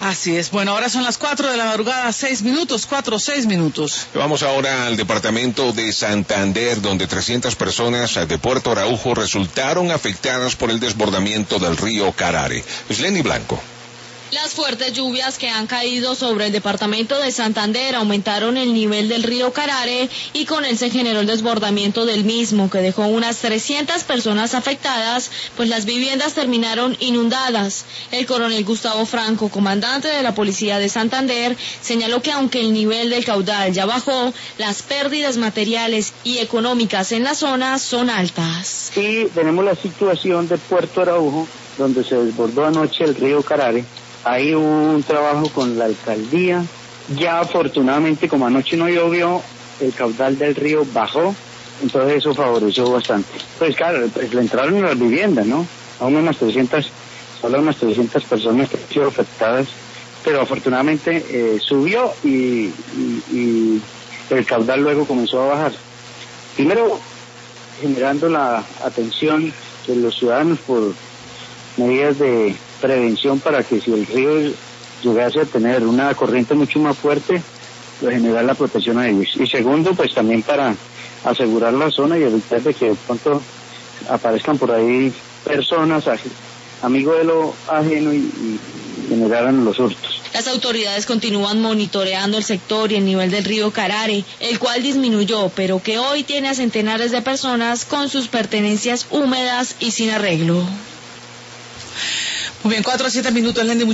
Así es. Bueno, ahora son las 4 de la madrugada, 6 minutos, 4 o 6 minutos. Vamos ahora al departamento de Santander, donde 300 personas de Puerto Araujo resultaron afectadas por el desbordamiento del río Carare. Lenny Blanco. Las fuertes lluvias que han caído sobre el departamento de Santander aumentaron el nivel del río Carare y con él se generó el desbordamiento del mismo, que dejó unas 300 personas afectadas, pues las viviendas terminaron inundadas. El coronel Gustavo Franco, comandante de la Policía de Santander, señaló que aunque el nivel del caudal ya bajó, las pérdidas materiales y económicas en la zona son altas. Sí, tenemos la situación de Puerto Araujo, donde se desbordó anoche el río Carare. Ahí hubo un trabajo con la alcaldía. Ya afortunadamente, como anoche no llovió, el caudal del río bajó, entonces eso favoreció bastante. Pues claro, pues le entraron a las viviendas, ¿no? Solo unas 300 personas que han sido afectadas, pero afortunadamente subió y el caudal luego comenzó a bajar. Primero, generando la atención de los ciudadanos por medidas de prevención para que si el río llegase a tener una corriente mucho más fuerte, pues generar la protección a ellos. Y segundo, pues también para asegurar la zona y evitar de que de pronto aparezcan por ahí personas amigos de lo ajeno y generaran los hurtos. Las autoridades continúan monitoreando el sector y el nivel del río Carare, el cual disminuyó, pero que hoy tiene a centenares de personas con sus pertenencias húmedas y sin arreglo. Muy bien, 4 a 7 minutos, Lenny.